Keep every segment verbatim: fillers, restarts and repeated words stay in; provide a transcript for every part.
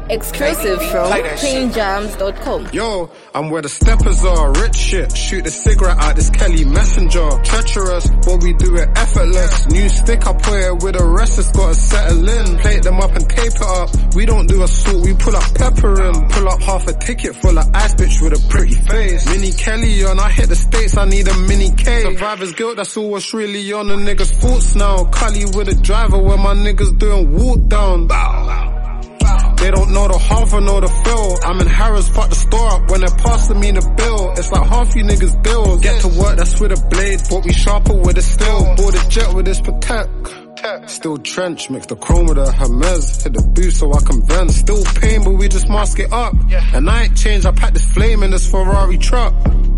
Exclusive from Twin Jams dot com. Yo, I'm where the steppers are, rich shit. Shoot the cigarette out this Kelly Messenger. Treacherous, what we do it effortless. New stick, I put it with the rest, it's gotta settle in. Plate them up and tape it up. We don't do assault, we pull up pepper in. Pull up half a ticket full of ice bitch with a pretty face. Mini Kelly on, I hit the States, I need a mini K. Survivor's guilt, that's all what's really on the niggas' thoughts now. Cully with a driver where my niggas doing walk down. Bow. They don't know the half, I know the fill. I'm in Harrods, fuck the store up when they're passing me the bill. It's like half you niggas bills. Get to work, that's with a blade, but we sharper with a steel. Board a jet with this protect. Still trench, mix the chrome with a Hermes. Hit the boost so I can vent. Still pain, but we just mask it up. And I ain't changed, I packed this flame in this Ferrari truck.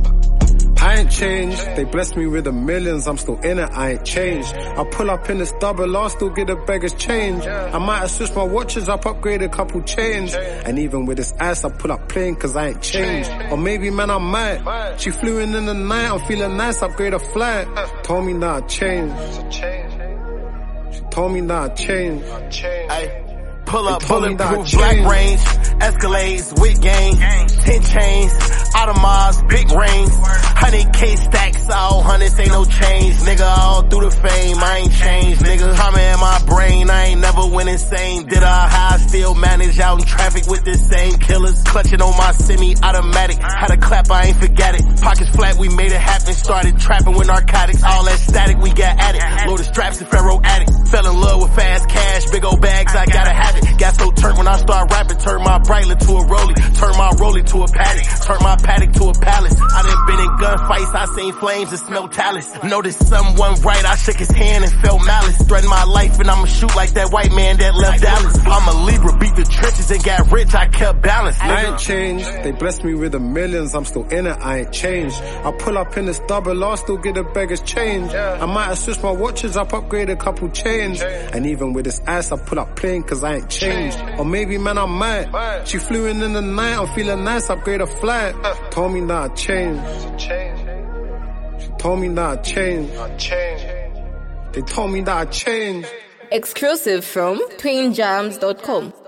I ain't changed, they blessed me with the millions, I'm still in it, I ain't changed. I pull up in this double R, still get the beggars change. I might have switched my watches up, upgrade a couple chains. And even with this ass, I pull up plain cause I ain't changed. Or maybe man I might, she flew in in the night, I'm feeling nice, upgrade a flight. Told me not change, she told me not change. Pull up, bulletproof, black range, Escalades, with gang, ten chains, Audemars, big rings, one hundred K stacks, all hundreds, ain't no change, nigga, all through the fame, I ain't changed, nigga, trauma in my brain, I ain't never went insane, did I high, still manage out in traffic with the same killers, clutching on my semi-automatic, had a clap, I ain't forget it, pockets flat, we made it happen, started trapping with narcotics, all that static, we got at it, loaded straps and Pharaoh addict, fell in love with fast cash, big old bags, I gotta have it. Got so turned when I start rapping, turn my Breitling to a rollie, turn my rollie to a paddock, turn my paddock to a palace. I done been in gunfights, I seen flames and smell talus. Noticed someone right, I shook his hand and felt malice. Threatened my life and I'ma shoot like that white man that left Dallas. I'm a Libra, beat the trenches and got rich, I kept balance. Nigga. I ain't changed, they blessed me with the millions, I'm still in it, I ain't changed. I pull up in this double R, still get the beggars change. I might have switched my watches up, upgrade a couple chains. And even with this ass, I pull up plain cause I ain't changed. Or maybe man I might, she flew in in the night, I'm feeling nice, upgrade a flight. Told me not change, she told me not change. They told me not change. Exclusive from Twin Jams dot com.